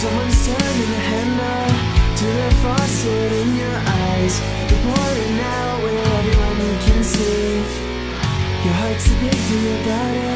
Someone's turning the handle to the faucet in your eyes. You're pouring out where everyone can see. Your heart's a big thing about it.